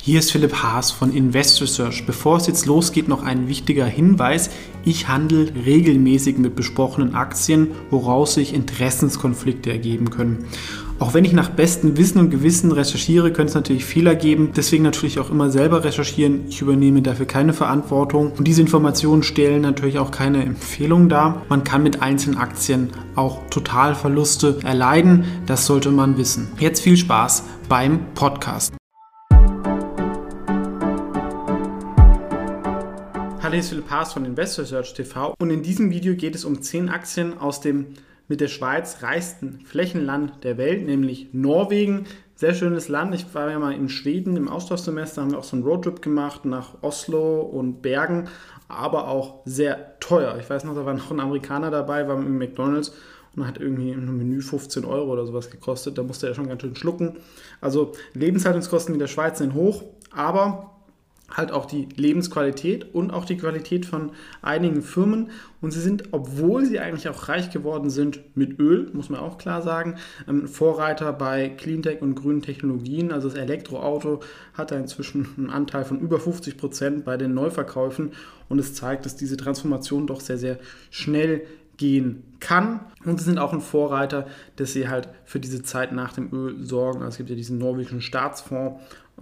Hier ist Philipp Haas von Invest Research. Bevor es jetzt losgeht, noch ein wichtiger Hinweis. Ich handle regelmäßig mit besprochenen Aktien, woraus sich Interessenskonflikte ergeben können. Auch wenn ich nach bestem Wissen und Gewissen recherchiere, können es natürlich Fehler geben. Deswegen natürlich auch immer selber recherchieren. Ich übernehme dafür keine Verantwortung. Und diese Informationen stellen natürlich auch keine Empfehlung dar. Man kann mit einzelnen Aktien auch Totalverluste erleiden. Das sollte man wissen. Jetzt viel Spaß beim Podcast. Hallo, hier ist Philipp Haas von Invest Research TV und in diesem Video geht es um 10 Aktien aus dem mit der Schweiz reichsten Flächenland der Welt, nämlich Norwegen. Sehr schönes Land. Ich war ja mal in Schweden im Austauschsemester, haben wir auch so einen Roadtrip gemacht nach Oslo und Bergen, aber auch sehr teuer. Ich weiß noch, da war noch ein Amerikaner dabei, war im McDonald's und hat irgendwie ein Menü 15 € oder sowas gekostet. Da musste er schon ganz schön schlucken. Also Lebenshaltungskosten in der Schweiz sind hoch, aber halt auch die Lebensqualität und auch die Qualität von einigen Firmen. Und sie sind, obwohl sie eigentlich auch reich geworden sind mit Öl, muss man auch klar sagen, Vorreiter bei Cleantech und grünen Technologien. Also das Elektroauto hat da inzwischen einen Anteil von über 50% bei den Neuverkäufen. Und es zeigt, dass diese Transformation doch sehr, sehr schnell gehen kann. Und sie sind auch ein Vorreiter, dass sie halt für diese Zeit nach dem Öl sorgen. Also es gibt ja diesen norwegischen Staatsfonds,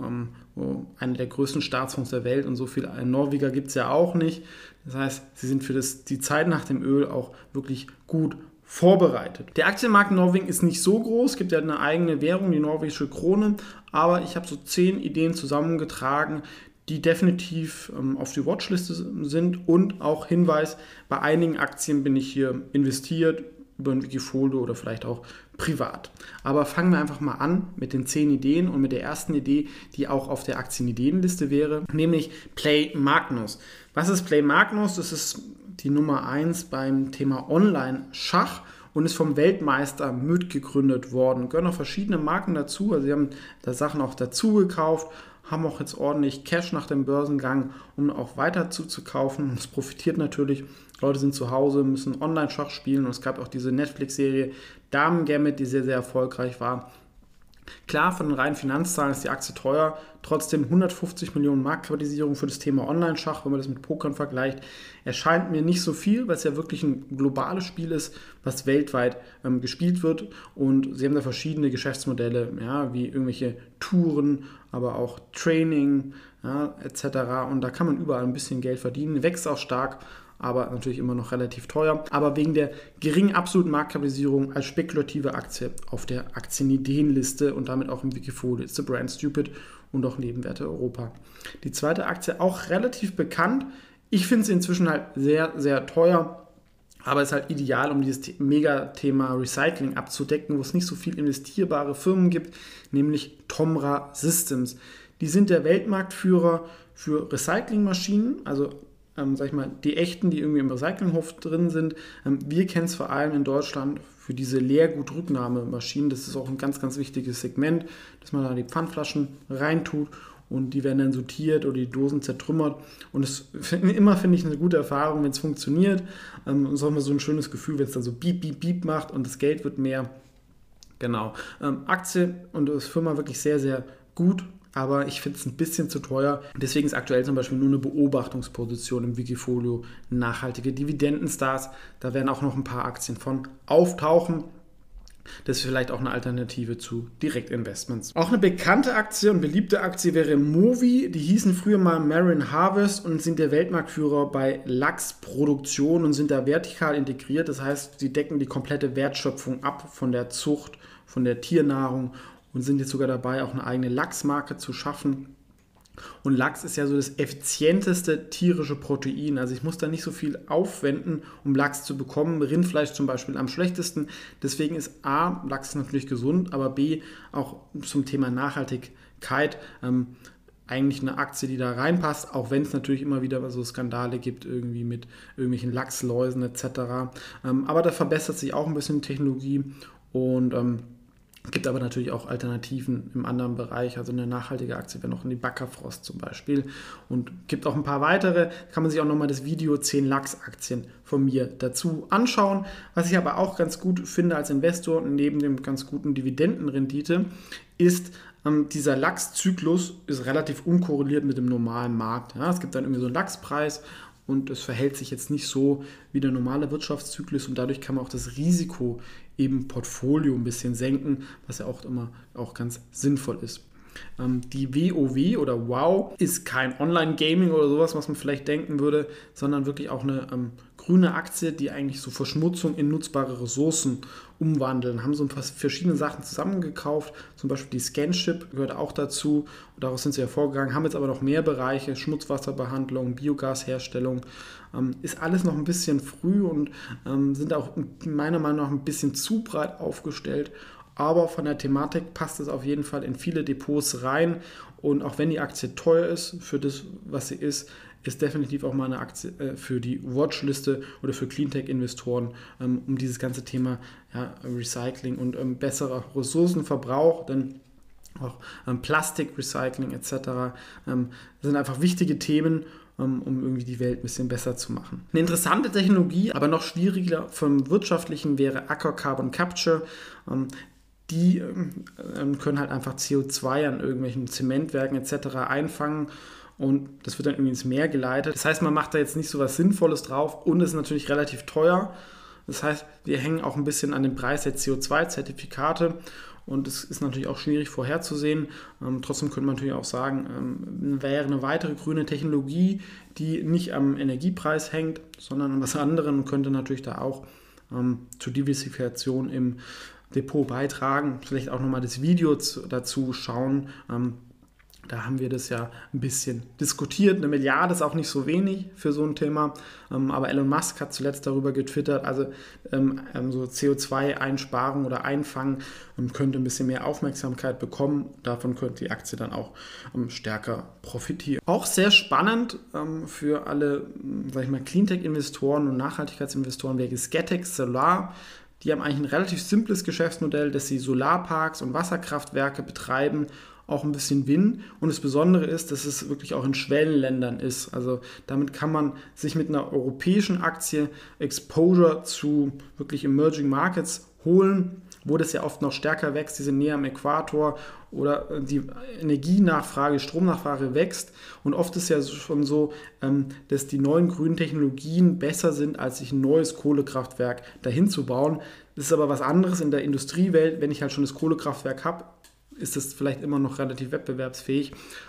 einer der größten Staatsfonds der Welt, und so viele Norweger gibt es ja auch nicht. Das heißt, sie sind für die Zeit nach dem Öl auch wirklich gut vorbereitet. Der Aktienmarkt in Norwegen ist nicht so groß, es gibt ja eine eigene Währung, die norwegische Krone, aber ich habe so 10 Ideen zusammengetragen, die definitiv auf die Watchliste sind, und auch Hinweis, bei einigen Aktien bin ich hier investiert, über ein Wikifolio oder vielleicht auch privat. Aber fangen wir einfach mal an mit den 10 Ideen und mit der ersten Idee, die auch auf der Aktienideenliste wäre, nämlich Play Magnus. Was ist Play Magnus? Das ist die Nummer 1 beim Thema Online-Schach und ist vom Weltmeister mitgegründet worden. Gehören noch verschiedene Marken dazu, also sie haben da Sachen auch dazu gekauft, haben auch jetzt ordentlich Cash nach dem Börsengang, um auch weiter zuzukaufen. Und es profitiert natürlich. Leute sind zu Hause, müssen Online-Schach spielen, und es gab auch diese Netflix-Serie Damen Gambit, die sehr, sehr erfolgreich war. Klar, von den reinen Finanzzahlen ist die Aktie teuer, trotzdem 150 Millionen Marktkapitalisierung für das Thema Online-Schach, wenn man das mit Pokern vergleicht, erscheint mir nicht so viel, weil es ja wirklich ein globales Spiel ist, was weltweit gespielt wird, und sie haben da verschiedene Geschäftsmodelle, ja, wie irgendwelche Touren, aber auch Training, ja, etc. Und da kann man überall ein bisschen Geld verdienen, wächst auch stark, aber natürlich immer noch relativ teuer. Aber wegen der geringen absoluten Marktkapitalisierung als spekulative Aktie auf der Aktienideenliste und damit auch im Wikifolio ist The Brand Stupid und auch Nebenwerte Europa. Die zweite Aktie auch relativ bekannt. Ich finde sie inzwischen halt sehr, sehr teuer, aber ist halt ideal, um dieses Mega-Thema Recycling abzudecken, wo es nicht so viel investierbare Firmen gibt, nämlich Tomra Systems. Die sind der Weltmarktführer für Recyclingmaschinen, also sag ich mal, die echten, die irgendwie im Recyclinghof drin sind. Wir kennen es vor allem in Deutschland für diese Leergutrücknahmemaschinen. Das ist auch ein ganz, ganz wichtiges Segment, dass man da die Pfandflaschen reintut und die werden dann sortiert oder die Dosen zertrümmert. Und das finde ich eine gute Erfahrung, wenn es funktioniert. Es ist auch immer so ein schönes Gefühl, wenn es dann so piep, piep, piep macht und das Geld wird mehr. Genau. Aktie und das Firma wirklich sehr, sehr gut. Aber ich finde es ein bisschen zu teuer. Deswegen ist aktuell zum Beispiel nur eine Beobachtungsposition im Wikifolio nachhaltige Dividendenstars. Da werden auch noch ein paar Aktien von auftauchen. Das ist vielleicht auch eine Alternative zu Direktinvestments. Auch eine bekannte Aktie und beliebte Aktie wäre Movi. Die hießen früher mal Marine Harvest und sind der Weltmarktführer bei Lachsproduktion und sind da vertikal integriert. Das heißt, sie decken die komplette Wertschöpfung ab, von der Zucht, von der Tiernahrung, und sind jetzt sogar dabei, auch eine eigene Lachsmarke zu schaffen. Und Lachs ist ja so das effizienteste tierische Protein. Also ich muss da nicht so viel aufwenden, um Lachs zu bekommen. Rindfleisch zum Beispiel am schlechtesten. Deswegen ist A, Lachs natürlich gesund, aber B, auch zum Thema Nachhaltigkeit eigentlich eine Aktie, die da reinpasst, auch wenn es natürlich immer wieder so Skandale gibt, irgendwie mit irgendwelchen Lachsläusen etc. Aber da verbessert sich auch ein bisschen die Technologie, und gibt aber natürlich auch Alternativen im anderen Bereich, also eine nachhaltige Aktie wäre noch in die Backafrost zum Beispiel, und gibt auch ein paar weitere, kann man sich auch nochmal das Video 10 Lachsaktien von mir dazu anschauen. Was ich aber auch ganz gut finde als Investor, neben dem ganz guten Dividendenrendite, ist dieser Lachszyklus ist relativ unkorreliert mit dem normalen Markt. Ja, es gibt dann irgendwie so einen Lachspreis und es verhält sich jetzt nicht so wie der normale Wirtschaftszyklus und dadurch kann man auch das Risiko im Portfolio ein bisschen senken, was ja auch immer auch ganz sinnvoll ist. Die WoW oder WoW ist kein Online-Gaming oder sowas, was man vielleicht denken würde, sondern wirklich auch eine grüne Aktie, die eigentlich so Verschmutzung in nutzbare Ressourcen umwandeln. Haben so verschiedene Sachen zusammengekauft, zum Beispiel die Scanship gehört auch dazu. Und daraus sind sie hervorgegangen, haben jetzt aber noch mehr Bereiche, Schmutzwasserbehandlung, Biogasherstellung. Ist alles noch ein bisschen früh und sind auch meiner Meinung nach ein bisschen zu breit aufgestellt. Aber von der Thematik passt es auf jeden Fall in viele Depots rein. Und auch wenn die Aktie teuer ist für das, was sie ist definitiv auch mal eine Aktie für die Watchliste oder für Cleantech-Investoren, um dieses ganze Thema Recycling und besserer Ressourcenverbrauch, denn auch Plastikrecycling etc. Sind einfach wichtige Themen, um irgendwie die Welt ein bisschen besser zu machen. Eine interessante Technologie, aber noch schwieriger vom Wirtschaftlichen wäre Aker Carbon Capture. Die können halt einfach CO2 an irgendwelchen Zementwerken etc. einfangen und das wird dann irgendwie ins Meer geleitet. Das heißt, man macht da jetzt nicht so was Sinnvolles drauf und es ist natürlich relativ teuer. Das heißt, wir hängen auch ein bisschen an dem Preis der CO2-Zertifikate und es ist natürlich auch schwierig vorherzusehen. Trotzdem könnte man natürlich auch sagen, wäre eine weitere grüne Technologie, die nicht am Energiepreis hängt, sondern an was anderem und könnte natürlich da auch zur Diversifikation im Depot beitragen. Vielleicht auch nochmal das Video dazu schauen. Da haben wir das ja ein bisschen diskutiert. 1 Milliarde ist auch nicht so wenig für so ein Thema. Aber Elon Musk hat zuletzt darüber getwittert, also so CO2-Einsparung oder Einfangen könnte ein bisschen mehr Aufmerksamkeit bekommen. Davon könnte die Aktie dann auch stärker profitieren. Auch sehr spannend für alle, sag ich mal, Cleantech-Investoren und Nachhaltigkeitsinvestoren wäre Scatec Solar. Die haben eigentlich ein relativ simples Geschäftsmodell, dass sie Solarparks und Wasserkraftwerke betreiben, auch ein bisschen Wind. Und das Besondere ist, dass es wirklich auch in Schwellenländern ist. Also damit kann man sich mit einer europäischen Aktie Exposure zu wirklich Emerging Markets holen, wo das ja oft noch stärker wächst. Die sind näher am Äquator oder die Energienachfrage, Stromnachfrage wächst. Und oft ist ja schon so, dass die neuen grünen Technologien besser sind, als sich ein neues Kohlekraftwerk dahin zu bauen. Das ist aber was anderes in der Industriewelt. Wenn ich halt schon das Kohlekraftwerk habe, ist das vielleicht immer noch relativ wettbewerbsfähig.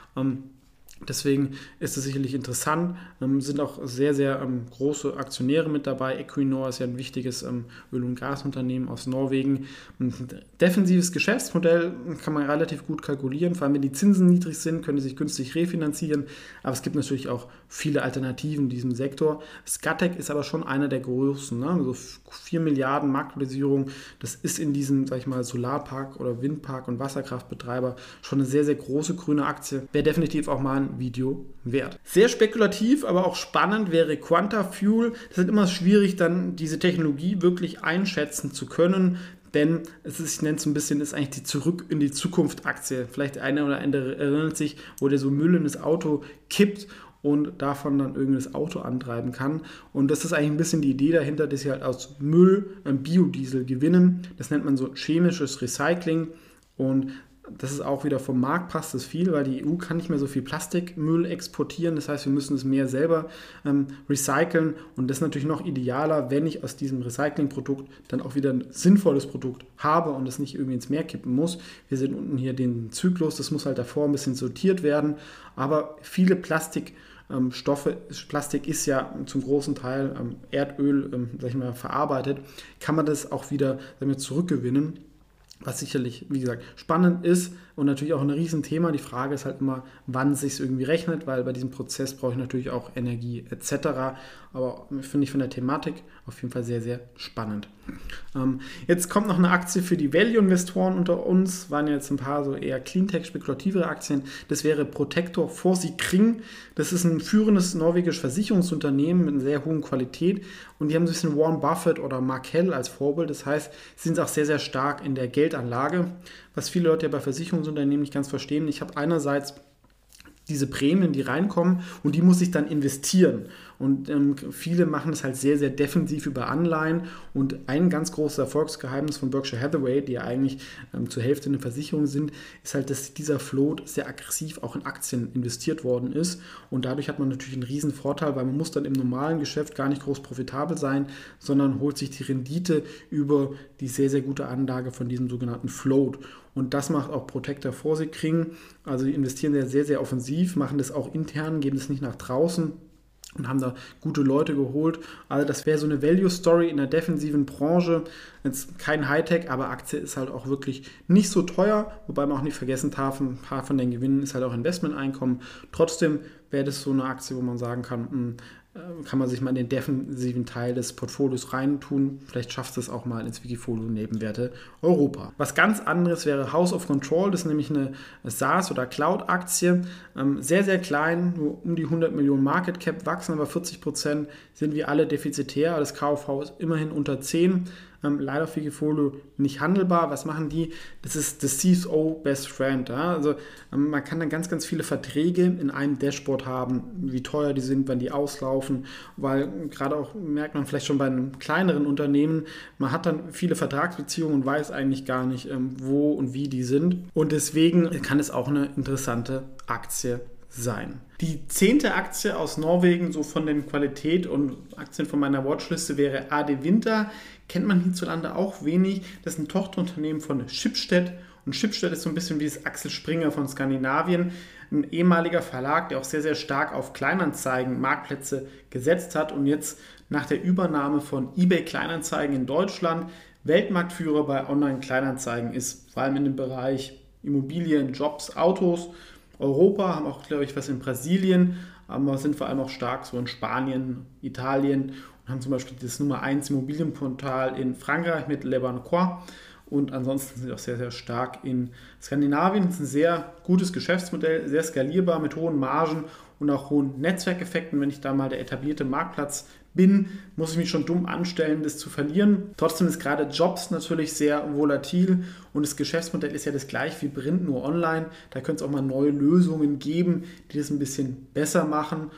Deswegen ist es sicherlich interessant, sind auch sehr, sehr große Aktionäre mit dabei. Equinor ist ja ein wichtiges Öl- und Gasunternehmen aus Norwegen. Ein defensives Geschäftsmodell kann man relativ gut kalkulieren, vor allem wenn die Zinsen niedrig sind, können die sich günstig refinanzieren, aber es gibt natürlich auch viele Alternativen in diesem Sektor. Scatec ist aber schon einer der größten, ne? Also 4 Milliarden Marktkapitalisierung, das ist in diesem, sag ich mal, Solarpark oder Windpark und Wasserkraftbetreiber schon eine sehr, sehr große grüne Aktie. Wäre definitiv auch mal ein Video wert. Sehr spekulativ, aber auch spannend wäre Quantafuel. Das ist immer schwierig, dann diese Technologie wirklich einschätzen zu können, denn es ist, ich nenne es ein bisschen, ist eigentlich die Zurück in die Zukunft Aktie. Vielleicht der eine oder andere erinnert sich, wo der so Müll in das Auto kippt und davon dann irgendein Auto antreiben kann. Und das ist eigentlich ein bisschen die Idee dahinter, dass sie halt aus Müll Biodiesel gewinnen. Das nennt man so chemisches Recycling und das ist auch wieder vom Markt, passt das viel, weil die EU kann nicht mehr so viel Plastikmüll exportieren. Das heißt, wir müssen es mehr selber recyceln. Und das ist natürlich noch idealer, wenn ich aus diesem Recyclingprodukt dann auch wieder ein sinnvolles Produkt habe und es nicht irgendwie ins Meer kippen muss. Wir sehen unten hier den Zyklus, das muss halt davor ein bisschen sortiert werden. Aber viele Plastikstoffe, Plastik ist ja zum großen Teil Erdöl, sag ich mal, verarbeitet, kann man das auch wieder zurückgewinnen. Was sicherlich, wie gesagt, spannend ist und natürlich auch ein Riesenthema. Die Frage ist halt immer, wann es sich irgendwie rechnet, weil bei diesem Prozess brauche ich natürlich auch Energie etc. Aber finde ich von der Thematik auf jeden Fall sehr, sehr spannend. Jetzt kommt noch eine Aktie für die Value-Investoren unter uns. Waren jetzt ein paar so eher Cleantech-spekulativere Aktien. Das wäre Protector Forsikring. Das ist ein führendes norwegisches Versicherungsunternehmen mit einer sehr hohen Qualität. Und die haben so ein bisschen Warren Buffett oder Markel als Vorbild. Das heißt, sie sind auch sehr, sehr stark in der Geldanlage, was viele Leute ja bei Versicherungsunternehmen nicht ganz verstehen. Ich habe einerseits diese Prämien, die reinkommen, und die muss ich dann investieren. Und viele machen es halt sehr, sehr defensiv über Anleihen. Und ein ganz großes Erfolgsgeheimnis von Berkshire Hathaway, die ja eigentlich zur Hälfte eine Versicherung sind, ist halt, dass dieser Float sehr aggressiv auch in Aktien investiert worden ist. Und dadurch hat man natürlich einen riesen Vorteil, weil man muss dann im normalen Geschäft gar nicht groß profitabel sein, sondern holt sich die Rendite über die sehr, sehr gute Anlage von diesem sogenannten Float. Und das macht auch Protector Vorsikring. Also die investieren sehr, sehr offensiv, machen das auch intern, geben das nicht nach draußen und haben da gute Leute geholt. Also das wäre so eine Value-Story in der defensiven Branche. Jetzt kein Hightech, aber Aktie ist halt auch wirklich nicht so teuer, wobei man auch nicht vergessen darf, ein paar von den Gewinnen ist halt auch Investmenteinkommen. Trotzdem wäre das so eine Aktie, wo man sagen kann, kann man sich mal in den defensiven Teil des Portfolios reintun. Vielleicht schafft es auch mal ins Wikifolio Nebenwerte Europa. Was ganz anderes wäre House of Control. Das ist nämlich eine SaaS- oder Cloud-Aktie. Sehr, sehr klein, nur um die 100 Millionen Market Cap, wachsen aber 40%, sind wir alle defizitär. Das KV ist immerhin unter 10. Leider für Wikifolio nicht handelbar. Was machen die? Das ist das CSO Best Friend. Ja? Also man kann dann ganz, ganz viele Verträge in einem Dashboard haben, wie teuer die sind, wann die auslaufen, weil gerade auch merkt man vielleicht schon bei einem kleineren Unternehmen, man hat dann viele Vertragsbeziehungen und weiß eigentlich gar nicht, wo und wie die sind. Und deswegen kann es auch eine interessante Aktie sein. Die 10. Aktie aus Norwegen, so von den Qualität und Aktien von meiner Watchliste, wäre Adevinta. Kennt man hierzulande auch wenig. Das ist ein Tochterunternehmen von Schibsted. Und Schibsted ist so ein bisschen wie das Axel Springer von Skandinavien. Ein ehemaliger Verlag, der auch sehr, sehr stark auf Kleinanzeigen, Marktplätze gesetzt hat und jetzt nach der Übernahme von eBay Kleinanzeigen in Deutschland Weltmarktführer bei Online-Kleinanzeigen ist. Vor allem in dem Bereich Immobilien, Jobs, Autos. Europa, haben auch, glaube ich, was in Brasilien, aber sind vor allem auch stark so in Spanien, Italien und haben zum Beispiel das Nummer 1 Immobilienportal in Frankreich mit Le Bon Coin und ansonsten sind sie auch sehr, sehr stark in Skandinavien. Das ist ein sehr gutes Geschäftsmodell, sehr skalierbar mit hohen Margen und auch hohen Netzwerkeffekten. Wenn ich da mal der etablierte Marktplatz bin, muss ich mich schon dumm anstellen, das zu verlieren. Trotzdem ist gerade Jobs natürlich sehr volatil und das Geschäftsmodell ist ja das gleiche wie Print, nur online. Da könnte es auch mal neue Lösungen geben, die das ein bisschen besser machen.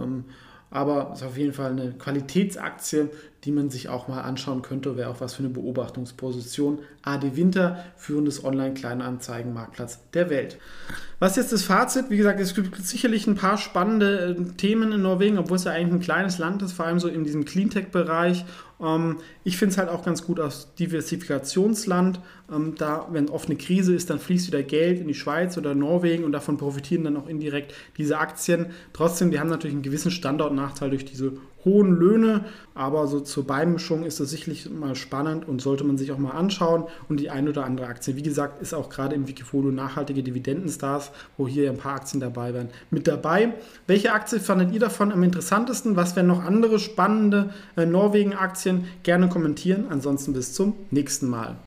Aber es ist auf jeden Fall eine Qualitätsaktie, die man sich auch mal anschauen könnte. Wäre auch was für eine Beobachtungsposition. Adevinta, führendes Online-Kleinanzeigenmarktplatz der Welt. Was ist jetzt das Fazit? Wie gesagt, es gibt sicherlich ein paar spannende Themen in Norwegen, obwohl es ja eigentlich ein kleines Land ist, vor allem so in diesem Cleantech-Bereich. Ich finde es halt auch ganz gut als Diversifikationsland. Da, wenn oft eine Krise ist, dann fließt wieder Geld in die Schweiz oder Norwegen und davon profitieren dann auch indirekt diese Aktien. Trotzdem, die haben natürlich einen gewissen Standortnachteil durch diese hohen Löhne, aber so zur Beimischung ist das sicherlich mal spannend und sollte man sich auch mal anschauen. Und die ein oder andere Aktie, wie gesagt, ist auch gerade im Wikifolio nachhaltige Dividendenstars, wo hier ein paar Aktien dabei wären, mit dabei. Welche Aktie fandet ihr davon am interessantesten? Was wären noch andere spannende Norwegen-Aktien? Gerne kommentieren. Ansonsten bis zum nächsten Mal.